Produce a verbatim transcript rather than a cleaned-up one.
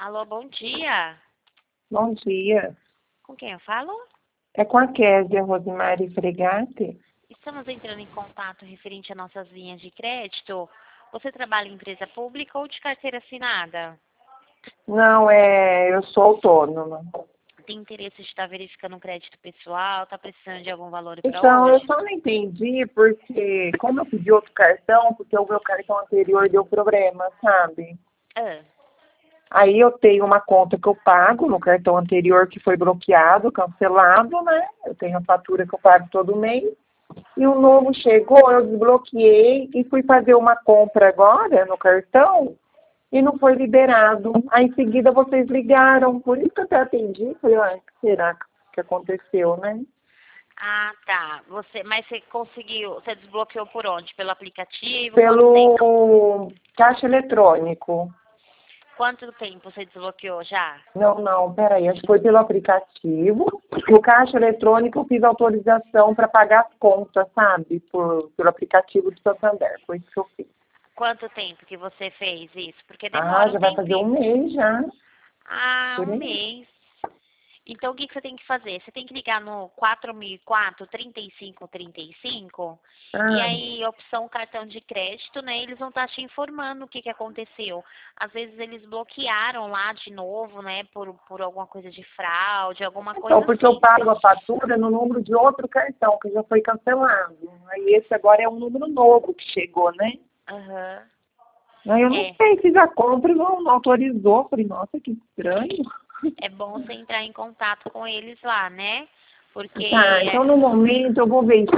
Alô, bom dia. Bom dia. Com quem eu falo? É com a Kézia Rosemary Fregatti? Estamos entrando em contato referente a nossas linhas de crédito. Você trabalha em empresa pública ou de carteira assinada? Não, é, eu sou autônoma. Tem interesse de estar verificando um crédito pessoal? Está precisando de algum valor para Então, eu hoje? só não entendi porque, como eu pedi outro cartão, porque o meu cartão anterior deu problema, sabe? Ah, Aí eu tenho uma conta que eu pago no cartão anterior que foi bloqueado, cancelado, né? Eu tenho a fatura que eu pago todo mês. E o novo chegou, eu desbloqueei e fui fazer uma compra agora no cartão e não foi liberado. Aí em seguida vocês ligaram, por isso que eu até atendi. Falei, ah, o que será que aconteceu, né? ah, tá. Você, mas você conseguiu, você desbloqueou por onde? Pelo aplicativo? Quanto tempo? Pelo caixa eletrônico. Quanto tempo você desbloqueou já? Não, não, peraí, acho que foi pelo aplicativo. O caixa eletrônico eu fiz autorização para pagar as contas, sabe? Por, pelo aplicativo do Santander, foi isso que eu fiz. Quanto tempo que você fez isso? Porque Ah, demora um já vai fazer um tempinho. mês já, Ah, por um aí. mês. Então, o que que você tem que fazer? Você tem que ligar no quatro mil e quatro, trinta e cinco trinta e cinco, e Ah, aí, opção cartão de crédito, né? Eles vão estar te informando o que que aconteceu. Às vezes eles bloquearam lá de novo, né? Por, por alguma coisa de fraude, alguma então, coisa porque eu assim. pago a fatura no número de outro cartão, que já foi cancelado. Aí esse agora é um número novo que chegou, né? Aham. Aí eu não É, sei, fiz a compra e não, não autorizou. Falei, nossa, que estranho. é bom você entrar em contato com eles lá, né? Tá, Porque então no momento eu vou ver